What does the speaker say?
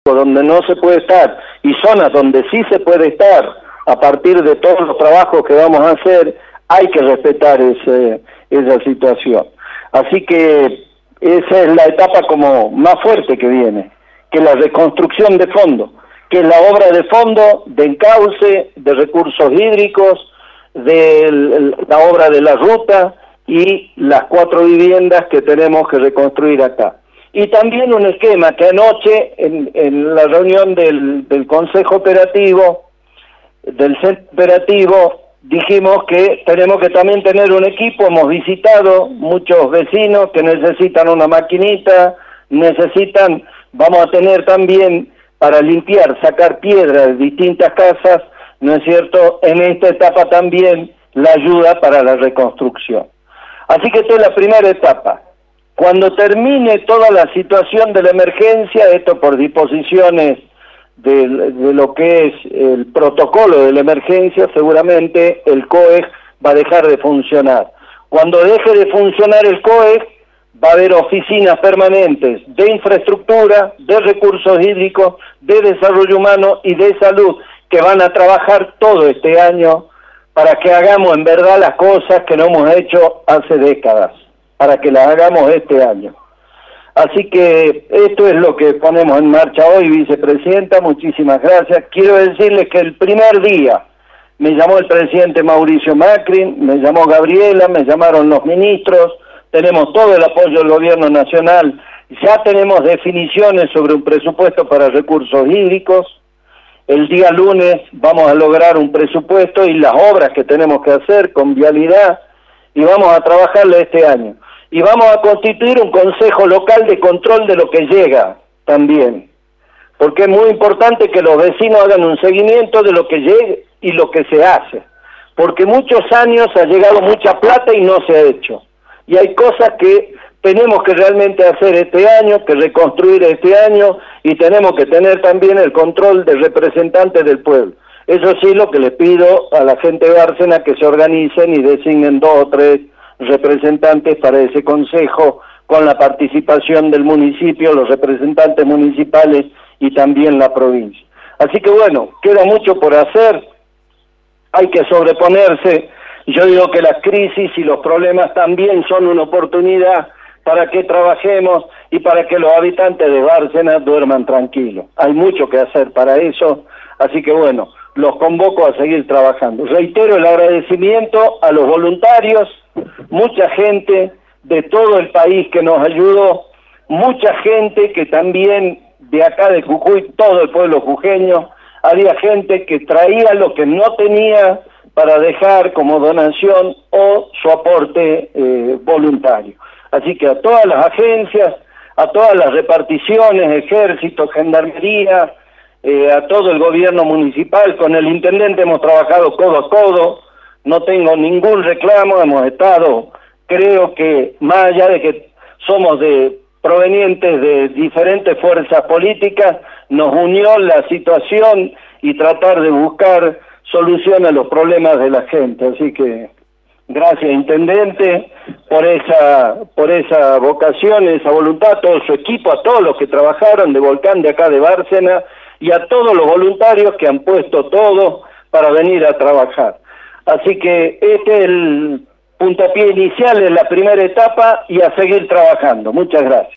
donde no se puede estar y zonas donde sí se puede estar a partir de todos los trabajos que vamos a hacer, hay que respetar esa situación. Así que esa es la etapa como más fuerte que viene, que la reconstrucción de fondo, que es la obra de fondo de encauce, de recursos hídricos, de la obra de la ruta y las 4 viviendas que tenemos que reconstruir acá. Y también un esquema que anoche en la reunión del Consejo Operativo, del Centro Operativo, dijimos que tenemos que también tener un equipo. Hemos visitado muchos vecinos que necesitan una maquinita, vamos a tener también para limpiar, sacar piedra de distintas casas, ¿no es cierto?, en esta etapa también la ayuda para la reconstrucción. Así que esta es la primera etapa. Cuando termine toda la situación de la emergencia, esto por disposiciones de lo que es el protocolo de la emergencia, seguramente el COEG va a dejar de funcionar. Cuando deje de funcionar el COEG, va a haber oficinas permanentes de infraestructura, de recursos hídricos, de desarrollo humano y de salud, que van a trabajar todo este año para que hagamos en verdad las cosas que no hemos hecho hace décadas, para que las hagamos este año. Así que esto es lo que ponemos en marcha hoy, vicepresidenta, muchísimas gracias. Quiero decirles que el primer día me llamó el presidente Mauricio Macri, me llamó Gabriela, me llamaron los ministros, tenemos todo el apoyo del gobierno nacional, ya tenemos definiciones sobre un presupuesto para recursos hídricos. El día lunes vamos a lograr un presupuesto y las obras que tenemos que hacer con vialidad, y vamos a trabajarle este año. Y vamos a constituir un consejo local de control de lo que llega también, porque es muy importante que los vecinos hagan un seguimiento de lo que llegue y lo que se hace, porque muchos años ha llegado mucha plata y no se ha hecho, y hay cosas que tenemos que realmente hacer este año, que reconstruir este año, y tenemos que tener también el control de representantes del pueblo. Eso sí, lo que les pido a la gente de Bárcena, que se organicen y designen 2 o 3 representantes para ese consejo, con la participación del municipio, los representantes municipales y también la provincia. Así que bueno, queda mucho por hacer, hay que sobreponerse. Yo digo que las crisis y los problemas también son una oportunidad para que trabajemos y para que los habitantes de Bárcena duerman tranquilos. Hay mucho que hacer para eso, así que bueno, los convoco a seguir trabajando. Reitero el agradecimiento a los voluntarios, mucha gente de todo el país que nos ayudó, mucha gente que también de acá de Jujuy, todo el pueblo jujeño, había gente que traía lo que no tenía para dejar como donación o su aporte voluntario. Así que a todas las agencias, a todas las reparticiones, ejército, gendarmería, a todo el gobierno municipal, con el intendente hemos trabajado codo a codo, no tengo ningún reclamo, hemos estado, creo que más allá de que somos provenientes de diferentes fuerzas políticas, nos unió la situación y tratar de buscar solución a los problemas de la gente. Así que gracias, intendente, por esa vocación, esa voluntad, a todo su equipo, a todos los que trabajaron de Volcán de acá de Bárcena y a todos los voluntarios que han puesto todo para venir a trabajar. Así que este es el puntapié inicial, es la primera etapa y a seguir trabajando. Muchas gracias.